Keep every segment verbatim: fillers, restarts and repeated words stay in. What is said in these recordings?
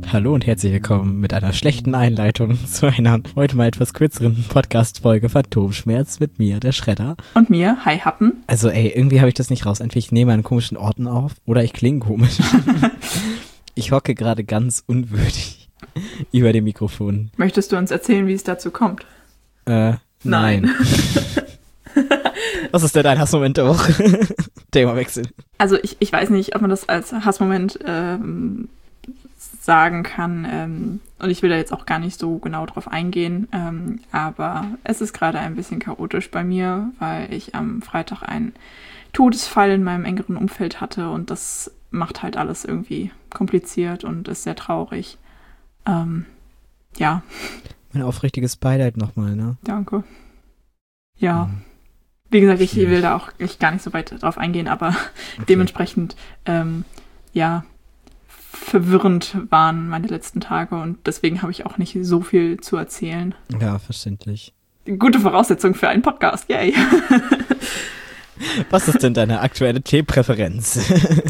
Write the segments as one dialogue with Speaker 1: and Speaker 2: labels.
Speaker 1: Hallo und herzlich willkommen mit einer schlechten Einleitung zu einer heute mal etwas kürzeren Podcast-Folge Phantomschmerz mit mir, der Schredder.
Speaker 2: Und mir, Hi Happen.
Speaker 1: Also ey, irgendwie habe ich das nicht raus. Entweder ich nehme an komischen Orten auf oder ich klinge komisch. Ich hocke gerade ganz unwürdig über dem Mikrofon.
Speaker 2: Möchtest du uns erzählen, wie es dazu kommt?
Speaker 1: Äh, nein. Was ist denn dein Hassmoment der Woche? Themawechsel.
Speaker 2: Also ich, ich weiß nicht, ob man das als Hassmoment ähm, sagen kann. Ähm, und ich will da jetzt auch gar nicht so genau drauf eingehen. Ähm, aber es ist gerade ein bisschen chaotisch bei mir, weil ich am Freitag einen Todesfall in meinem engeren Umfeld hatte. Und das macht halt alles irgendwie kompliziert und ist sehr traurig. Ähm, ja.
Speaker 1: Mein aufrichtiges Beileid nochmal, ne?
Speaker 2: Danke. Ja. Mhm. Wie gesagt, ich will da auch ich gar nicht so weit drauf eingehen, aber okay. Dementsprechend, ähm, ja, verwirrend waren meine letzten Tage und deswegen habe ich auch nicht so viel zu erzählen.
Speaker 1: Ja, verständlich.
Speaker 2: Gute Voraussetzung für einen Podcast, yay.
Speaker 1: Was ist denn deine aktuelle Teepräferenz?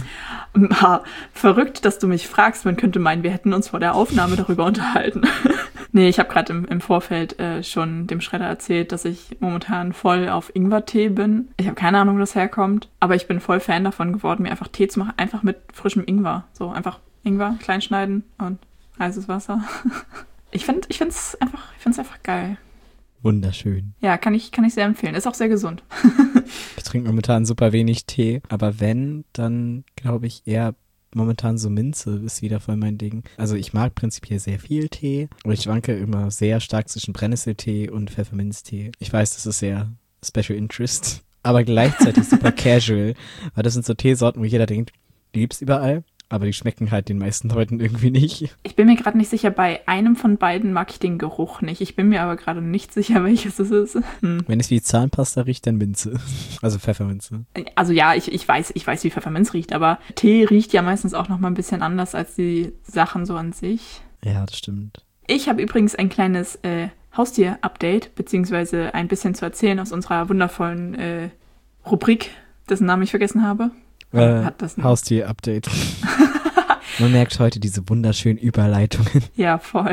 Speaker 2: Ha, verrückt, dass du mich fragst. Man könnte meinen, wir hätten uns vor der Aufnahme darüber unterhalten. Nee, ich habe gerade im, im Vorfeld äh, schon dem Schredder erzählt, dass ich momentan voll auf Ingwertee bin. Ich habe keine Ahnung, wo das herkommt, aber ich bin voll Fan davon geworden, mir einfach Tee zu machen, einfach mit frischem Ingwer. So einfach Ingwer klein schneiden und heißes Wasser. Ich finde ich finde es einfach, ich find's einfach geil.
Speaker 1: Wunderschön.
Speaker 2: Ja, kann ich, kann ich sehr empfehlen. Ist auch sehr gesund.
Speaker 1: Ich trinke momentan super wenig Tee, aber wenn, dann glaube ich eher momentan so Minze ist wieder voll mein Ding. Also ich mag prinzipiell sehr viel Tee, aber ich schwanke immer sehr stark zwischen Brennnesseltee und Pfefferminztee. Ich weiß, das ist sehr Special Interest, aber gleichzeitig super casual, weil das sind so Teesorten, wo jeder denkt, die gibt's überall. Aber die schmecken halt den meisten Leuten irgendwie nicht. Ich
Speaker 2: bin mir gerade nicht sicher, bei einem von beiden mag ich den Geruch nicht. Ich bin mir aber gerade nicht sicher, welches es ist. Hm.
Speaker 1: Wenn es wie Zahnpasta riecht, dann Minze. Also Pfefferminze.
Speaker 2: Also ja, ich, ich weiß, ich weiß, wie Pfefferminz riecht, aber Tee riecht ja meistens auch noch mal ein bisschen anders als die Sachen so an sich.
Speaker 1: Ja, das stimmt.
Speaker 2: Ich habe übrigens ein kleines äh, Haustier-Update, beziehungsweise ein bisschen zu erzählen aus unserer wundervollen äh, Rubrik, dessen Namen ich vergessen habe.
Speaker 1: Äh, Hat das Haustier-Update. Man merkt heute diese wunderschönen Überleitungen.
Speaker 2: Ja, voll.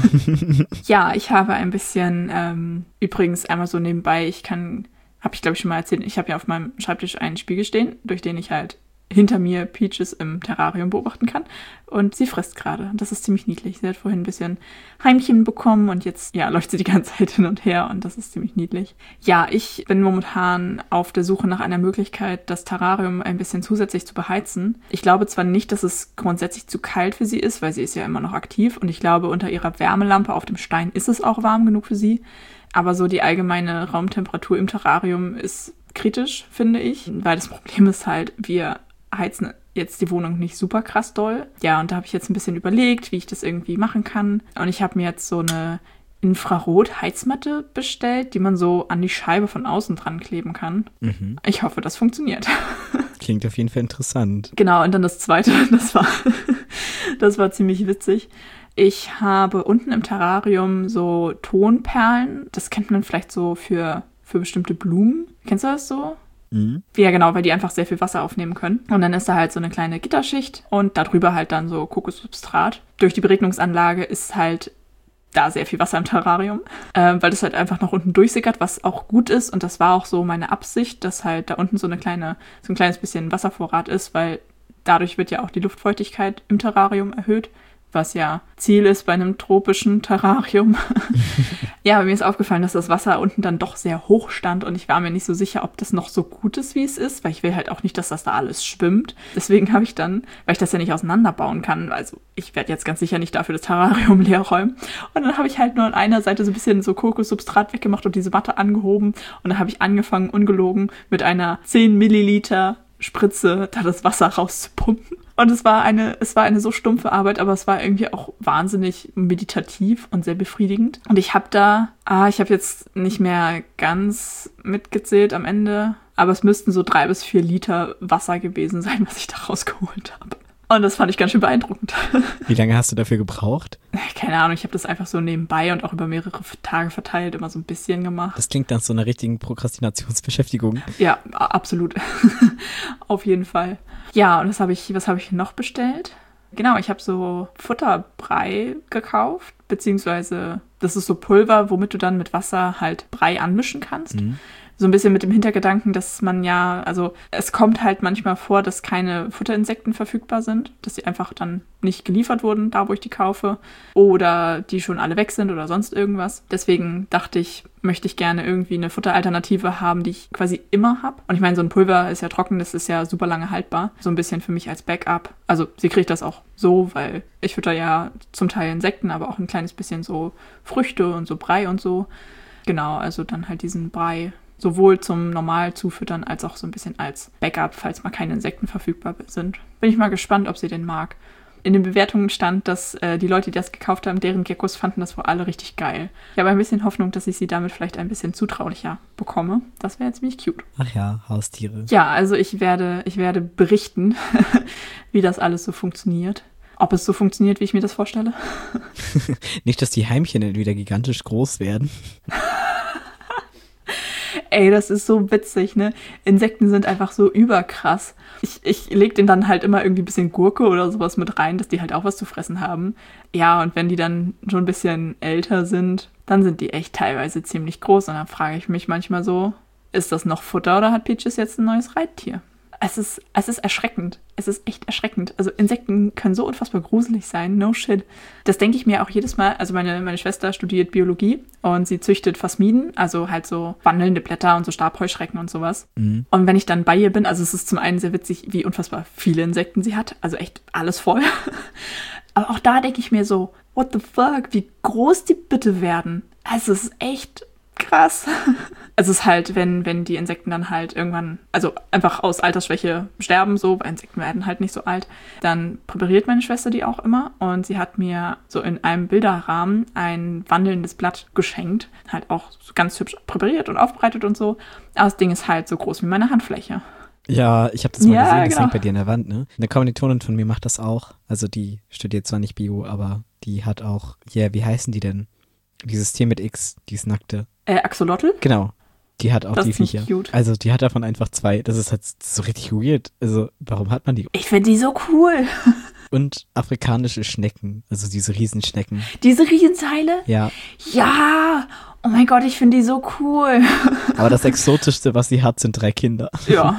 Speaker 2: Ja, ich habe ein bisschen, ähm, übrigens einmal so nebenbei, ich kann, habe ich glaube ich schon mal erzählt, ich habe ja auf meinem Schreibtisch einen Spiegel stehen, durch den ich halt hinter mir Peaches im Terrarium beobachten kann. Und sie frisst gerade. Das ist ziemlich niedlich. Sie hat vorhin ein bisschen Heimchen bekommen und jetzt ja, läuft sie die ganze Zeit hin und her und das ist ziemlich niedlich. Ja, ich bin momentan auf der Suche nach einer Möglichkeit, das Terrarium ein bisschen zusätzlich zu beheizen. Ich glaube zwar nicht, dass es grundsätzlich zu kalt für sie ist, weil sie ist ja immer noch aktiv und ich glaube, unter ihrer Wärmelampe auf dem Stein ist es auch warm genug für sie. Aber so die allgemeine Raumtemperatur im Terrarium ist kritisch, finde ich, weil das Problem ist halt, wir heizen jetzt die Wohnung nicht super krass doll. Ja, und da habe ich jetzt ein bisschen überlegt, wie ich das irgendwie machen kann. Und ich habe mir jetzt so eine Infrarot-Heizmatte bestellt, die man so an die Scheibe von außen dran kleben kann. Mhm. Ich hoffe, das funktioniert.
Speaker 1: Klingt auf jeden Fall interessant.
Speaker 2: Genau, und dann das Zweite, das war, das war ziemlich witzig. Ich habe unten im Terrarium so Tonperlen. Das kennt man vielleicht so für, für bestimmte Blumen. Kennst du das so? Mhm. Ja, genau, weil die einfach sehr viel Wasser aufnehmen können. Und dann ist da halt so eine kleine Gitterschicht und darüber halt dann so Kokossubstrat. Durch die Beregnungsanlage ist halt da sehr viel Wasser im Terrarium, äh, weil das halt einfach nach unten durchsickert, was auch gut ist. Und das war auch so meine Absicht, dass halt da unten so eine kleine, so ein kleines bisschen Wasservorrat ist, weil dadurch wird ja auch die Luftfeuchtigkeit im Terrarium erhöht, was ja Ziel ist bei einem tropischen Terrarium. Ja, aber mir ist aufgefallen, dass das Wasser unten dann doch sehr hoch stand und ich war mir nicht so sicher, ob das noch so gut ist, wie es ist, weil ich will halt auch nicht, dass das da alles schwimmt. Deswegen habe ich dann, weil ich das ja nicht auseinanderbauen kann, also ich werde jetzt ganz sicher nicht dafür das Terrarium leer räumen. Und dann habe ich halt nur an einer Seite so ein bisschen so Kokossubstrat weggemacht und diese Matte angehoben und dann habe ich angefangen, ungelogen, mit einer zehn Milliliter Spritze da das Wasser rauszupumpen. Und es war eine, es war eine so stumpfe Arbeit, aber es war irgendwie auch wahnsinnig meditativ und sehr befriedigend. Und ich habe da, ah, ich habe jetzt nicht mehr ganz mitgezählt am Ende, aber es müssten so drei bis vier Liter Wasser gewesen sein, was ich da rausgeholt habe. Und das fand ich ganz schön beeindruckend.
Speaker 1: Wie lange hast du dafür gebraucht?
Speaker 2: Keine Ahnung, ich habe das einfach so nebenbei und auch über mehrere Tage verteilt immer so ein bisschen gemacht.
Speaker 1: Das klingt nach so einer richtigen Prokrastinationsbeschäftigung.
Speaker 2: Ja, absolut. Auf jeden Fall. Ja, und was habe ich, was habe ich noch bestellt? Genau, ich habe so Futterbrei gekauft, beziehungsweise das ist so Pulver, womit du dann mit Wasser halt Brei anmischen kannst.
Speaker 1: Mhm.
Speaker 2: So ein bisschen mit dem Hintergedanken, dass man ja, also es kommt halt manchmal vor, dass keine Futterinsekten verfügbar sind, dass sie einfach dann nicht geliefert wurden, da wo ich die kaufe, oder die schon alle weg sind oder sonst irgendwas. Deswegen dachte ich, möchte ich gerne irgendwie eine Futteralternative haben, die ich quasi immer habe. Und ich meine, so ein Pulver ist ja trocken, das ist ja super lange haltbar. So ein bisschen für mich als Backup. Also sie kriegt das auch so, weil ich fütter ja zum Teil Insekten, aber auch ein kleines bisschen so Früchte und so Brei und so. Genau, also dann halt diesen Brei sowohl zum normal Zufüttern als auch so ein bisschen als Backup, falls mal keine Insekten verfügbar sind. Bin ich mal gespannt, ob sie den mag. In den Bewertungen stand, dass äh, die Leute, die das gekauft haben, deren Geckos fanden das wohl alle richtig geil. Ich habe ein bisschen Hoffnung, dass ich sie damit vielleicht ein bisschen zutraulicher bekomme. Das wäre ziemlich cute.
Speaker 1: Ach ja, Haustiere.
Speaker 2: Ja, also ich werde, ich werde berichten, wie das alles so funktioniert. Ob es so funktioniert, wie ich mir das vorstelle.
Speaker 1: Nicht, dass die Heimchen wieder gigantisch groß werden.
Speaker 2: Ey, das ist so witzig, ne? Insekten sind einfach so überkrass. Ich, ich leg denen dann halt immer irgendwie ein bisschen Gurke oder sowas mit rein, dass die halt auch was zu fressen haben. Ja, und wenn die dann schon ein bisschen älter sind, dann sind die echt teilweise ziemlich groß. Und dann frage ich mich manchmal so, ist das noch Futter oder hat Peaches jetzt ein neues Reittier? Es ist, es ist erschreckend. Es ist echt erschreckend. Also Insekten können so unfassbar gruselig sein. No shit. Das denke ich mir auch jedes Mal. Also meine, meine Schwester studiert Biologie und sie züchtet Phasmiden, also halt so wandelnde Blätter und so Stabheuschrecken und sowas. Mhm. Und wenn ich dann bei ihr bin, also es ist zum einen sehr witzig, wie unfassbar viele Insekten sie hat. Also echt alles voll. Aber auch da denke ich mir so, what the fuck, wie groß die bitte werden. Also es ist echt krass. Also es ist halt, wenn, wenn die Insekten dann halt irgendwann, also einfach aus Altersschwäche sterben, so, weil Insekten werden halt nicht so alt, dann präpariert meine Schwester die auch immer und sie hat mir so in einem Bilderrahmen ein wandelndes Blatt geschenkt, halt auch so ganz hübsch präpariert und aufbereitet und so. Aber das Ding ist halt so groß wie meine Handfläche.
Speaker 1: Ja, ich habe das mal
Speaker 2: Ja,
Speaker 1: gesehen, das
Speaker 2: genau.
Speaker 1: hängt bei dir in der Wand, ne? Eine Kommilitonin von mir macht das auch, also die studiert zwar nicht Bio, aber die hat auch, ja, yeah, wie heißen die denn? Dieses Tier mit X, dieses nackte.
Speaker 2: Äh, Axolotl?
Speaker 1: Genau. Die hat auch
Speaker 2: das
Speaker 1: die
Speaker 2: ist nicht
Speaker 1: Viecher.
Speaker 2: Cute.
Speaker 1: Also die hat davon einfach zwei. Das ist halt so richtig weird. Also warum hat man die?
Speaker 2: Ich finde die so cool.
Speaker 1: Und afrikanische Schnecken, also diese Riesenschnecken.
Speaker 2: Diese Riesenteile?
Speaker 1: Ja.
Speaker 2: Ja. Oh mein Gott, ich finde die so cool.
Speaker 1: Aber das Exotischste, was sie hat, sind drei Kinder.
Speaker 2: Ja.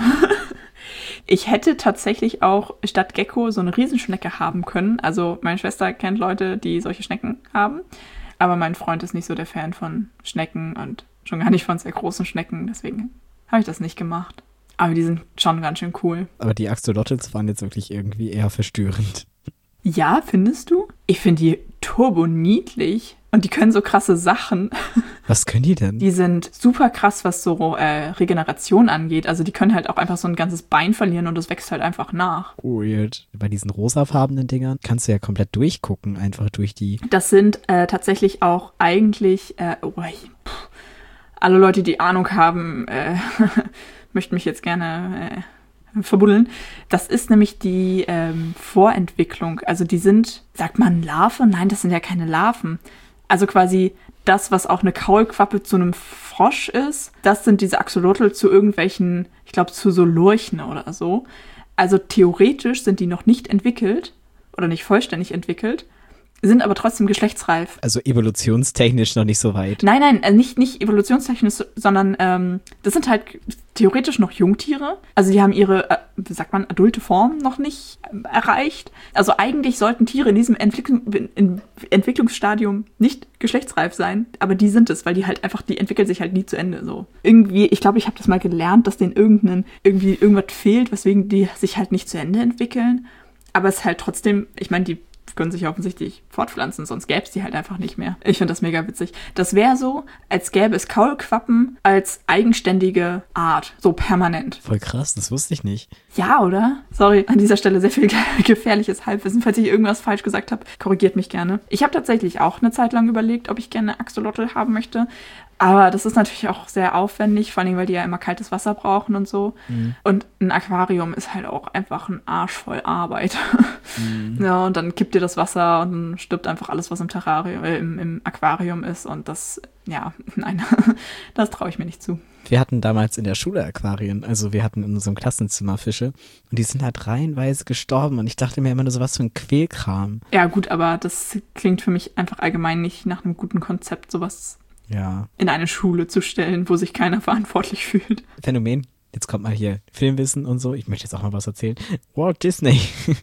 Speaker 2: Ich hätte tatsächlich auch statt Gecko so eine Riesenschnecke haben können. Also meine Schwester kennt Leute, die solche Schnecken haben. Aber mein Freund ist nicht so der Fan von Schnecken und schon gar nicht von sehr großen Schnecken. Deswegen habe ich das nicht gemacht. Aber die sind schon ganz schön cool.
Speaker 1: Aber die Axolotls waren jetzt wirklich irgendwie eher verstörend.
Speaker 2: Ja, findest du? Ich finde die turbo niedlich. Und die können so krasse Sachen.
Speaker 1: Was können die denn?
Speaker 2: Die sind super krass, was so äh, Regeneration angeht. Also die können halt auch einfach so ein ganzes Bein verlieren und es wächst halt einfach nach.
Speaker 1: Weird. Bei diesen rosafarbenen Dingern kannst du ja komplett durchgucken, einfach durch die.
Speaker 2: Das sind äh, tatsächlich auch eigentlich, äh, oh, pff, alle Leute, die Ahnung haben, äh, möchten mich jetzt gerne äh, verbuddeln. Das ist nämlich die ähm, Vorentwicklung. Also die sind, sagt man Larve? Nein, das sind ja keine Larven. Also quasi das, was auch eine Kaulquappe zu einem Frosch ist, das sind diese Axolotl zu irgendwelchen, ich glaube zu so Lurchen oder so. Also theoretisch sind die noch nicht entwickelt oder nicht vollständig entwickelt, sind aber trotzdem geschlechtsreif.
Speaker 1: Also evolutionstechnisch noch nicht so weit.
Speaker 2: Nein, nein, also nicht, nicht evolutionstechnisch, sondern ähm, das sind halt theoretisch noch Jungtiere. Also die haben ihre, äh, wie sagt man, adulte Form noch nicht äh, erreicht. Also eigentlich sollten Tiere in diesem Entwicklung, in Entwicklungsstadium nicht geschlechtsreif sein, aber die sind es, weil die halt einfach, die entwickeln sich halt nie zu Ende so. Irgendwie, ich glaube, ich habe das mal gelernt, dass denen irgendein, irgendwie irgendwas fehlt, weswegen die sich halt nicht zu Ende entwickeln. Aber es ist halt trotzdem, ich meine, die können sich offensichtlich fortpflanzen, sonst gäbe es die halt einfach nicht mehr. Ich finde das mega witzig. Das wäre so, als gäbe es Kaulquappen als eigenständige Art, so permanent.
Speaker 1: Voll krass, das wusste ich nicht.
Speaker 2: Ja, oder? Sorry, an dieser Stelle sehr viel gefährliches Halbwissen. Falls ich irgendwas falsch gesagt habe, korrigiert mich gerne. Ich habe tatsächlich auch eine Zeit lang überlegt, ob ich gerne Axolotl haben möchte. Aber das ist natürlich auch sehr aufwendig, vor allem, weil die ja immer kaltes Wasser brauchen und so. Mhm. Und ein Aquarium ist halt auch einfach ein Arsch voll Arbeit. Mhm. Ja, und dann kippt ihr das Wasser und dann stirbt einfach alles, was im Terrarium, äh, im, im Aquarium ist. Und das ja, nein, das traue ich mir nicht zu.
Speaker 1: Wir hatten damals in der Schule Aquarien, also wir hatten in unserem Klassenzimmer Fische und die sind halt reihenweise gestorben und ich dachte mir immer nur so, was für ein Quälkram.
Speaker 2: Ja gut, aber das klingt für mich einfach allgemein nicht nach einem guten Konzept, sowas
Speaker 1: ja.
Speaker 2: in eine Schule zu stellen, wo sich keiner verantwortlich fühlt.
Speaker 1: Phänomen, jetzt kommt mal hier Filmwissen und so, ich möchte jetzt auch mal was erzählen. Walt Disney.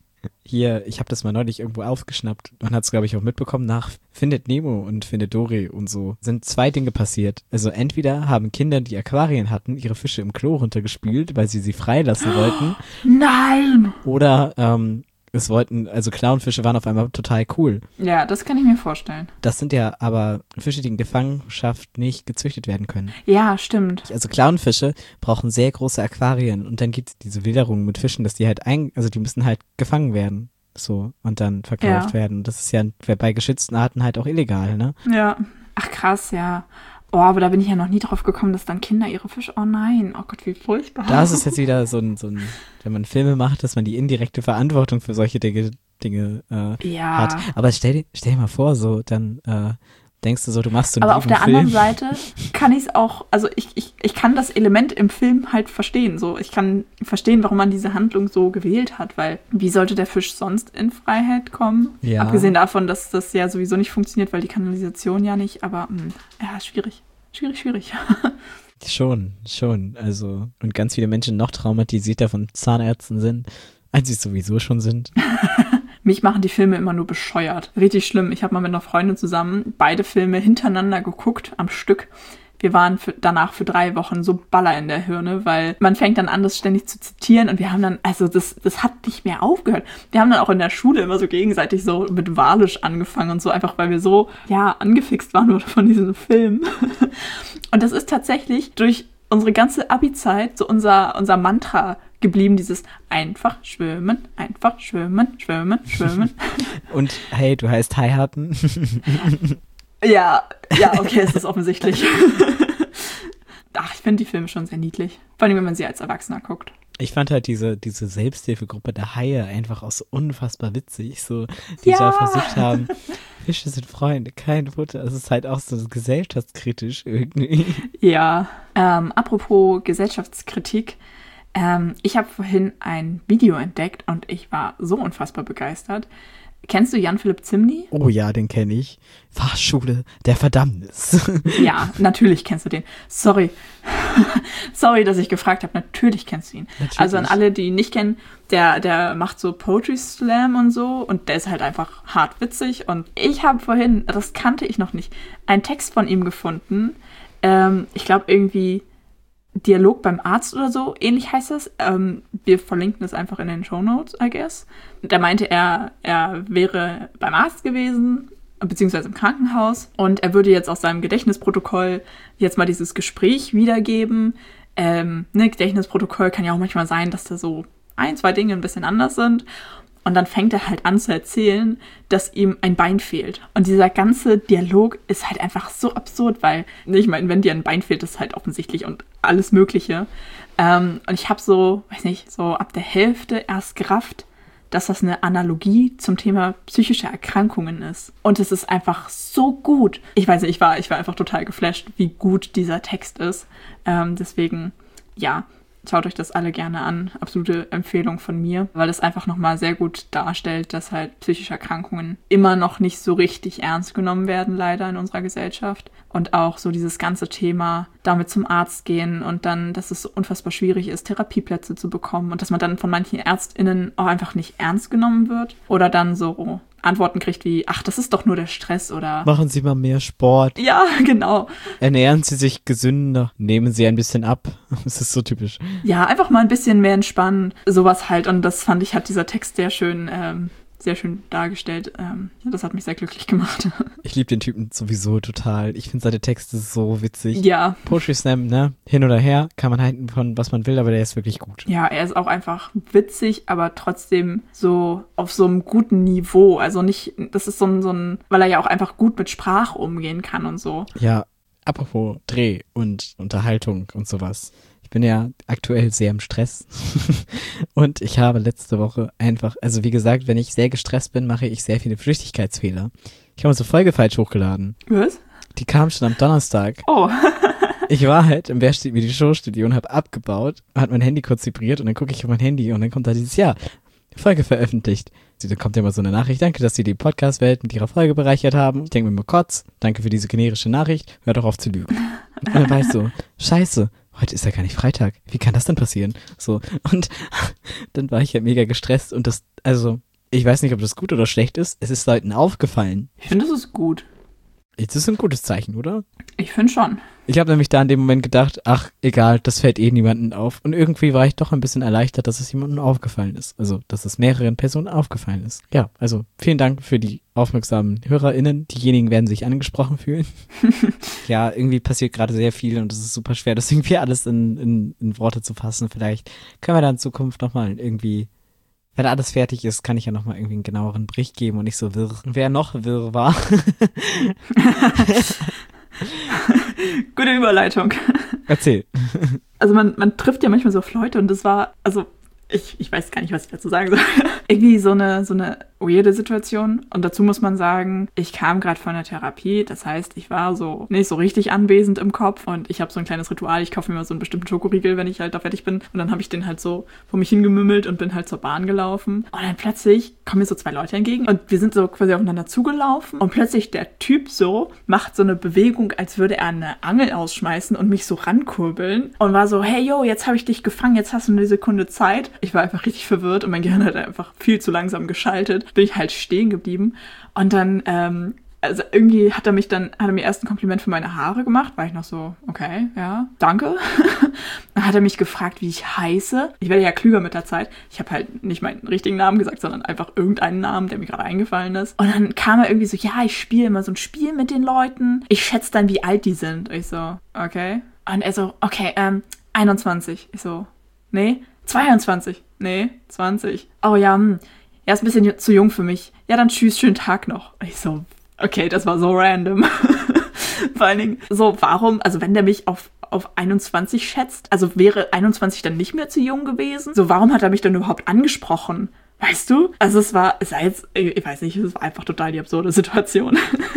Speaker 1: Hier, ich habe das mal neulich irgendwo aufgeschnappt. Man hat es, glaube ich, auch mitbekommen, nach Findet Nemo und Findet Dory und so sind zwei Dinge passiert. Also entweder haben Kinder, die Aquarien hatten, ihre Fische im Klo runtergespült, weil sie sie freilassen wollten.
Speaker 2: Nein!
Speaker 1: Oder ähm, es wollten, also Clownfische waren auf einmal total cool.
Speaker 2: Ja, das kann ich mir vorstellen.
Speaker 1: Das sind ja aber Fische, die in Gefangenschaft nicht gezüchtet werden können.
Speaker 2: Ja, stimmt.
Speaker 1: Also Clownfische brauchen sehr große Aquarien und dann gibt es diese Wilderung mit Fischen, dass die halt ein, also die müssen halt gefangen werden. So, und dann verkauft
Speaker 2: Ja.
Speaker 1: werden. Das ist ja bei geschützten Arten halt auch illegal, ne?
Speaker 2: Ja. Ach krass, ja. Oh, aber da bin ich ja noch nie drauf gekommen, dass dann Kinder ihre Fische, oh nein, oh Gott, wie furchtbar.
Speaker 1: Da ist es jetzt wieder so ein, so ein, wenn man Filme macht, dass man die indirekte Verantwortung für solche Dinge, Dinge äh,
Speaker 2: ja.
Speaker 1: hat. Aber stell dir, stell dir mal vor, so, dann äh, denkst du so, du machst so einen
Speaker 2: Aber auf
Speaker 1: lieben
Speaker 2: der
Speaker 1: Film.
Speaker 2: anderen Seite kann ich es auch, also ich, ich, ich kann das Element im Film halt verstehen. So, ich kann verstehen, warum man diese Handlung so gewählt hat, weil wie sollte der Fisch sonst in Freiheit kommen?
Speaker 1: Ja.
Speaker 2: Abgesehen davon, dass das ja sowieso nicht funktioniert, weil die Kanalisation ja nicht, aber mh, ja, schwierig. Schwierig, schwierig.
Speaker 1: Schon, schon. Also, und ganz viele Menschen noch traumatisierter von Zahnärzten sind, als sie sowieso schon sind.
Speaker 2: Mich machen die Filme immer nur bescheuert. Richtig schlimm. Ich habe mal mit einer Freundin zusammen beide Filme hintereinander geguckt, am Stück. Wir waren für, danach für drei Wochen so Baller in der Hirne, weil man fängt dann an, das ständig zu zitieren und wir haben dann, also das, das hat nicht mehr aufgehört. Wir haben dann auch in der Schule immer so gegenseitig so mit Walisch angefangen und so, einfach weil wir so, ja, angefixt waren von diesem Film. Und das ist tatsächlich durch unsere ganze Abi-Zeit so unser, unser Mantra geblieben, dieses einfach schwimmen, einfach schwimmen, schwimmen, schwimmen.
Speaker 1: Und hey, du heißt heiraten.
Speaker 2: Ja, ja, okay, es ist offensichtlich. Ach, ich finde die Filme schon sehr niedlich. Vor allem, wenn man sie als Erwachsener guckt.
Speaker 1: Ich fand halt diese, diese Selbsthilfegruppe der Haie einfach auch so unfassbar witzig, so, die
Speaker 2: Ja.
Speaker 1: da versucht haben, Fische sind Freunde, kein Futter. Es ist halt auch so gesellschaftskritisch irgendwie.
Speaker 2: Ja, ähm, apropos Gesellschaftskritik. Ähm, ich habe vorhin ein Video entdeckt und ich war so unfassbar begeistert. Kennst du Jan-Philipp Zimny?
Speaker 1: Oh ja, den kenne ich. Fahrschule der Verdammnis.
Speaker 2: Ja, natürlich kennst du den. Sorry. Sorry, dass ich gefragt habe. Natürlich kennst du ihn.
Speaker 1: Natürlich.
Speaker 2: Also an alle, die ihn nicht kennen, der, der macht so Poetry Slam und so und der ist halt einfach hart witzig. Und ich habe vorhin, das kannte ich noch nicht, einen Text von ihm gefunden. Ähm, ich glaube irgendwie Dialog beim Arzt oder so, ähnlich heißt das. Ähm, wir verlinken das einfach in den Shownotes, I guess. Da meinte er, er wäre beim Arzt gewesen, beziehungsweise im Krankenhaus, und er würde jetzt aus seinem Gedächtnisprotokoll jetzt mal dieses Gespräch wiedergeben. Ähm, ne, Gedächtnisprotokoll kann ja auch manchmal sein, dass da so ein, zwei Dinge ein bisschen anders sind. Und dann fängt er halt an zu erzählen, dass ihm ein Bein fehlt. Und dieser ganze Dialog ist halt einfach so absurd, weil, ich meine, wenn dir ein Bein fehlt, ist halt offensichtlich und alles Mögliche. Ähm, und ich habe so, weiß nicht, so ab der Hälfte erst gerafft, dass das eine Analogie zum Thema psychische Erkrankungen ist. Und es ist einfach so gut. Ich weiß nicht, ich war, ich war einfach total geflasht, wie gut dieser Text ist. Ähm, deswegen, ja, schaut euch das alle gerne an. Absolute Empfehlung von mir, weil es einfach nochmal sehr gut darstellt, dass halt psychische Erkrankungen immer noch nicht so richtig ernst genommen werden, leider in unserer Gesellschaft. Und auch so dieses ganze Thema, damit zum Arzt gehen und dann, dass es so unfassbar schwierig ist, Therapieplätze zu bekommen und dass man dann von manchen ÄrztInnen auch einfach nicht ernst genommen wird oder dann so Antworten kriegt wie, ach, das ist doch nur der Stress oder...
Speaker 1: Machen Sie mal mehr Sport.
Speaker 2: Ja, genau.
Speaker 1: Ernähren Sie sich gesünder. Nehmen Sie ein bisschen ab. Das ist so typisch.
Speaker 2: Ja, einfach mal ein bisschen mehr entspannen. Sowas halt. Und das fand ich, hat dieser Text sehr schön, ähm, sehr schön dargestellt. Ähm, das hat mich sehr glücklich gemacht.
Speaker 1: Ich liebe den Typen sowieso total. Ich finde seine Texte so witzig.
Speaker 2: Ja.
Speaker 1: Poetry Slam, ne? Hin oder her, kann man halten von was man will, aber der ist wirklich gut.
Speaker 2: Ja, er ist auch einfach witzig, aber trotzdem so auf so einem guten Niveau. Also nicht, das ist so ein, so ein, weil er ja auch einfach gut mit Sprache umgehen kann und so.
Speaker 1: Ja, apropos Dreh und Unterhaltung und sowas. Ich bin ja aktuell sehr im Stress und ich habe letzte Woche einfach, also wie gesagt, wenn ich sehr gestresst bin, mache ich sehr viele Flüchtigkeitsfehler. Ich habe unsere Folge falsch hochgeladen.
Speaker 2: Was?
Speaker 1: Die kam schon am Donnerstag.
Speaker 2: Oh.
Speaker 1: Ich war halt im Wer steht mir die Showstudio und habe abgebaut, hat mein Handy kurz vibriert und dann gucke ich auf mein Handy und dann kommt da dieses Jahr Folge veröffentlicht. Da kommt ja mal so eine Nachricht, danke, dass Sie die Podcast-Welt mit Ihrer Folge bereichert haben. Ich denke mir mal Kotz, danke für diese generische Nachricht, hör doch auf zu lügen. Und dann war ich so, scheiße, heute ist ja gar nicht Freitag, wie kann das denn passieren? So, und dann war ich ja mega gestresst und das, also, ich weiß nicht, ob das gut oder schlecht ist, es ist Leuten aufgefallen.
Speaker 2: Ich finde, das ist gut.
Speaker 1: Das ist ein gutes Zeichen, oder?
Speaker 2: Ich finde schon.
Speaker 1: Ich habe nämlich da in dem Moment gedacht, ach, egal, das fällt eh niemandem auf. Und irgendwie war ich doch ein bisschen erleichtert, dass es jemandem aufgefallen ist. Also, dass es mehreren Personen aufgefallen ist. Ja, also vielen Dank für die aufmerksamen HörerInnen. Diejenigen werden sich angesprochen fühlen. Ja, irgendwie passiert gerade sehr viel und es ist super schwer, das irgendwie alles in, in, in Worte zu fassen. Vielleicht können wir da in Zukunft nochmal irgendwie, wenn alles fertig ist, kann ich ja nochmal irgendwie einen genaueren Bericht geben und nicht so wirr. Wer noch wirr war.
Speaker 2: Gute Überleitung.
Speaker 1: Erzähl.
Speaker 2: Also man, man trifft ja manchmal so auf Leute und das war, also ich, ich weiß gar nicht, was ich dazu sagen soll. Irgendwie so eine, so eine weirde Situation. Und dazu muss man sagen, ich kam gerade von der Therapie. Das heißt, ich war so nicht so richtig anwesend im Kopf. Und ich habe so ein kleines Ritual. Ich kaufe mir mal so einen bestimmten Schokoriegel, wenn ich halt da fertig bin. Und dann habe ich den halt so vor mich hingemümmelt und bin halt zur Bahn gelaufen. Und dann plötzlich kommen mir so zwei Leute entgegen. Und wir sind so quasi aufeinander zugelaufen. Und plötzlich der Typ so macht so eine Bewegung, als würde er eine Angel ausschmeißen und mich so rankurbeln. Und war so, hey, yo, jetzt habe ich dich gefangen. Jetzt hast du eine Sekunde Zeit. Ich war einfach richtig verwirrt und mein Gehirn hat einfach viel zu langsam geschaltet. Bin ich halt stehen geblieben. Und dann, ähm, also irgendwie hat er mich dann, hat er mir erst ein Kompliment für meine Haare gemacht. War ich noch so, okay, ja, danke. Dann hat er mich gefragt, wie ich heiße. Ich werde ja klüger mit der Zeit. Ich habe halt nicht meinen richtigen Namen gesagt, sondern einfach irgendeinen Namen, der mir gerade eingefallen ist. Und dann kam er irgendwie so, ja, ich spiele immer so ein Spiel mit den Leuten. Ich schätze dann, wie alt die sind. Ich so, okay. Und er so, okay, ähm, einundzwanzig. Ich so, nee. zweiundzwanzig. Nee, zwanzig. Oh ja, hm. Er ist ein bisschen zu jung für mich. Ja, dann tschüss, schönen Tag noch. Ich so, okay, das war so random. Vor allen Dingen, so, warum, also wenn der mich auf, auf einundzwanzig schätzt, also wäre einundzwanzig dann nicht mehr zu jung gewesen? So, warum hat er mich dann überhaupt angesprochen? Weißt du? Also es war, es war jetzt, ich weiß nicht, es war einfach total die absurde Situation.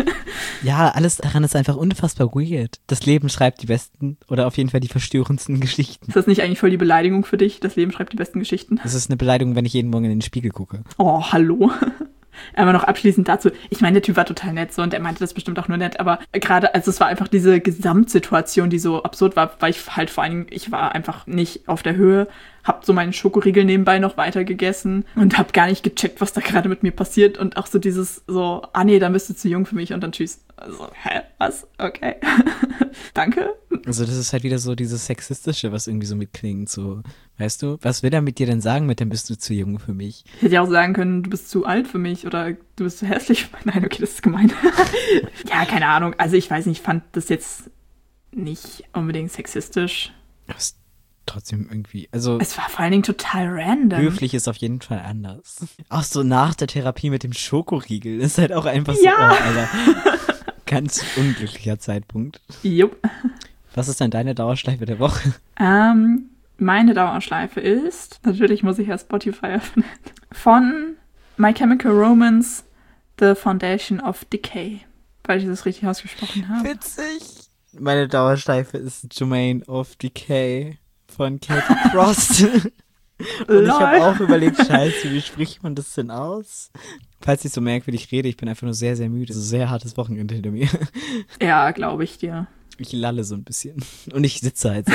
Speaker 1: Ja, alles daran ist einfach unfassbar weird. Das Leben schreibt die besten oder auf jeden Fall die verstörendsten Geschichten.
Speaker 2: Ist das nicht eigentlich voll die Beleidigung für dich? Das Leben schreibt die besten Geschichten.
Speaker 1: Das ist eine Beleidigung, wenn ich jeden Morgen in den Spiegel gucke.
Speaker 2: Oh, hallo. Aber noch abschließend dazu, ich meine, der Typ war total nett so und er meinte das bestimmt auch nur nett, aber gerade, also es war einfach diese Gesamtsituation, die so absurd war, weil ich halt vor allen Dingen, ich war einfach nicht auf der Höhe, hab so meinen Schokoriegel nebenbei noch weiter gegessen und hab gar nicht gecheckt, was da gerade mit mir passiert und auch so dieses so, ah nee, dann bist du zu jung für mich und dann tschüss. Also, hä, was? Okay. Danke.
Speaker 1: Also das ist halt wieder so dieses Sexistische, was irgendwie so mitklingt, so, weißt du, was will er mit dir denn sagen mit, dann bist du zu jung für mich?
Speaker 2: Ich hätte ja auch sagen können, du bist zu alt für mich oder du bist zu hässlich. Nein, okay, das ist gemein. Ja, keine Ahnung, also ich weiß nicht, ich fand das jetzt nicht unbedingt sexistisch.
Speaker 1: Das ist trotzdem irgendwie, also
Speaker 2: es war vor allen Dingen total random.
Speaker 1: Höflich ist auf jeden Fall anders. Auch so nach der Therapie mit dem Schokoriegel ist halt auch einfach so,
Speaker 2: ja.
Speaker 1: Oh, Alter. Ganz unglücklicher Zeitpunkt.
Speaker 2: Jupp.
Speaker 1: Was ist denn deine Dauerschleife der Woche?
Speaker 2: Ähm, meine Dauerschleife ist, natürlich muss ich ja Spotify öffnen, von My Chemical Romance, The Foundation of Decay, weil ich das richtig ausgesprochen habe.
Speaker 1: Witzig. Meine Dauerschleife ist Jermaine of Decay von Katie Frost. Und ich habe auch überlegt, scheiße, wie spricht man das denn aus? Falls ich so merkwürdig rede, ich bin einfach nur sehr, sehr müde. So sehr hartes Wochenende hinter mir.
Speaker 2: Ja, glaube ich dir.
Speaker 1: Ich lalle so ein bisschen. Und ich sitze halt so.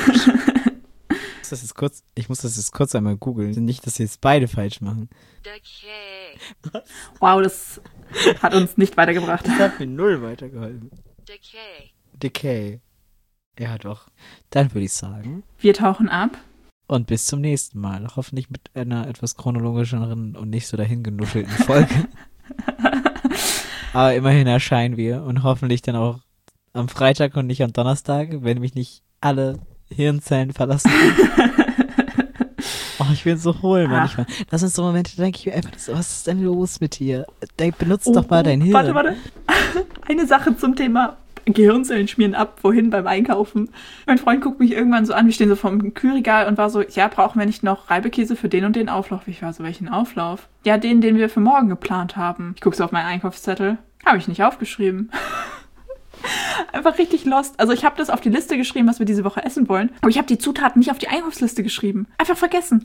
Speaker 1: Ich muss das jetzt kurz, ich muss das jetzt kurz einmal googeln. Nicht, dass wir jetzt beide falsch machen.
Speaker 3: Decay.
Speaker 2: Wow, das hat uns nicht weitergebracht.
Speaker 1: Das hat mir null weitergeholfen.
Speaker 3: Decay.
Speaker 1: Decay. Ja, doch. Dann würde ich sagen.
Speaker 2: Wir tauchen ab.
Speaker 1: Und bis zum nächsten Mal. Hoffentlich mit einer etwas chronologischeren und nicht so dahingenuschelten Folge. Aber immerhin erscheinen wir und hoffentlich dann auch am Freitag und nicht am Donnerstag, wenn mich nicht alle Hirnzellen verlassen. Oh, ich bin so hohl manchmal. Das sind so Momente, da denke ich mir einfach, was ist denn los mit dir? Benutzt
Speaker 2: oh,
Speaker 1: doch mal dein Hirn.
Speaker 2: Warte, warte. Eine Sache zum Thema Gehirnzellen schmieren ab, wohin beim Einkaufen. Mein Freund guckt mich irgendwann so an, wir stehen so vorm Kühlregal und war so, ja, brauchen wir nicht noch Reibekäse für den und den Auflauf? Ich war so, welchen Auflauf? Ja, den, den wir für morgen geplant haben. Ich gucke so auf meinen Einkaufszettel. Habe ich nicht aufgeschrieben. Einfach richtig lost. Also ich habe das auf die Liste geschrieben, was wir diese Woche essen wollen. Aber ich habe die Zutaten nicht auf die Einkaufsliste geschrieben. Einfach vergessen.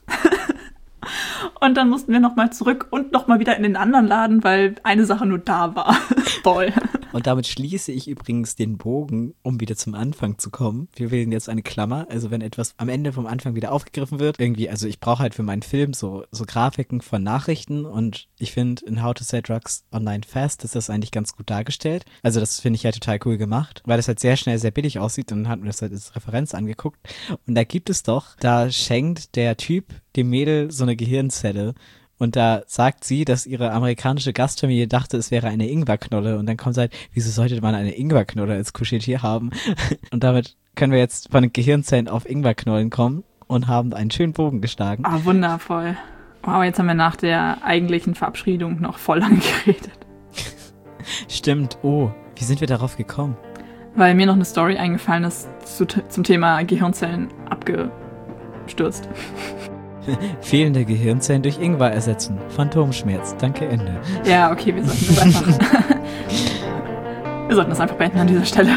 Speaker 2: Und dann mussten wir nochmal zurück und nochmal wieder in den anderen Laden, weil eine Sache nur da war. Toll.
Speaker 1: Und damit schließe ich übrigens den Bogen, um wieder zum Anfang zu kommen. Wir wählen jetzt eine Klammer. Also wenn etwas am Ende vom Anfang wieder aufgegriffen wird, irgendwie, also ich brauche halt für meinen Film so, so Grafiken von Nachrichten und ich finde in How to Sell Drugs Online Fast ist das eigentlich ganz gut dargestellt. Also das finde ich halt total cool gemacht, weil das halt sehr schnell sehr billig aussieht und dann hat mir das halt als Referenz angeguckt. Und da gibt es doch, da schenkt der Typ dem Mädel so eine Gehirnzelle. Und da sagt sie, dass ihre amerikanische Gastfamilie dachte, es wäre eine Ingwerknolle. Und dann kommt sie halt, wieso sollte man eine Ingwerknolle als Kuscheltier haben? Und damit können wir jetzt von den Gehirnzellen auf Ingwerknollen kommen und haben einen schönen Bogen geschlagen.
Speaker 2: Ah, wundervoll. Wow, jetzt haben wir nach der eigentlichen Verabschiedung noch voll lang geredet.
Speaker 1: Stimmt. Oh, wie sind wir darauf gekommen?
Speaker 2: Weil mir noch eine Story eingefallen ist zu, zum Thema Gehirnzellen abgestürzt.
Speaker 1: Fehlende Gehirnzellen durch Ingwer ersetzen. Phantomschmerz. Danke, Ende.
Speaker 2: Ja, okay, wir sollten das einfach. wir sollten das einfach beenden an dieser Stelle.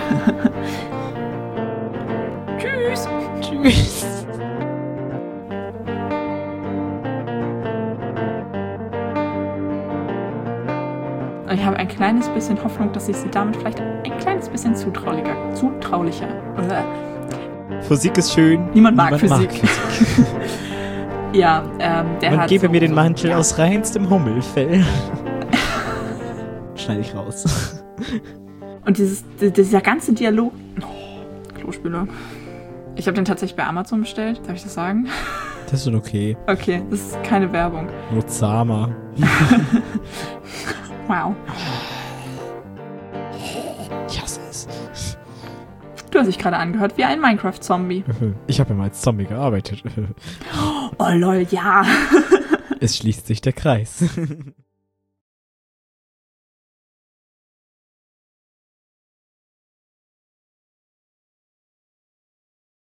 Speaker 2: Tschüss.
Speaker 1: Tschüss.
Speaker 2: Ich habe ein kleines bisschen Hoffnung, dass ich sie damit vielleicht ein kleines bisschen zutraulicher, zutraulicher.
Speaker 1: Physik ist schön.
Speaker 2: Niemand mag Physik. Mag Physik. Ja, ähm, der
Speaker 1: Man
Speaker 2: hat
Speaker 1: gebe
Speaker 2: so,
Speaker 1: mir den
Speaker 2: so,
Speaker 1: Mantel
Speaker 2: ja.
Speaker 1: aus reinstem Hummelfell. Schneide ich raus.
Speaker 2: Und dieses, dieser ganze Dialog... Oh, Klospüler. Ich habe den tatsächlich bei Amazon bestellt. Darf ich das sagen?
Speaker 1: Das ist schon okay.
Speaker 2: Okay, das ist keine Werbung.
Speaker 1: Nur Zama.
Speaker 2: Wow.
Speaker 1: Ich hasse es.
Speaker 2: Du hast dich gerade angehört wie ein Minecraft-Zombie.
Speaker 1: Ich habe ja mal als Zombie gearbeitet.
Speaker 2: Oh lol, ja.
Speaker 1: Es schließt sich der Kreis.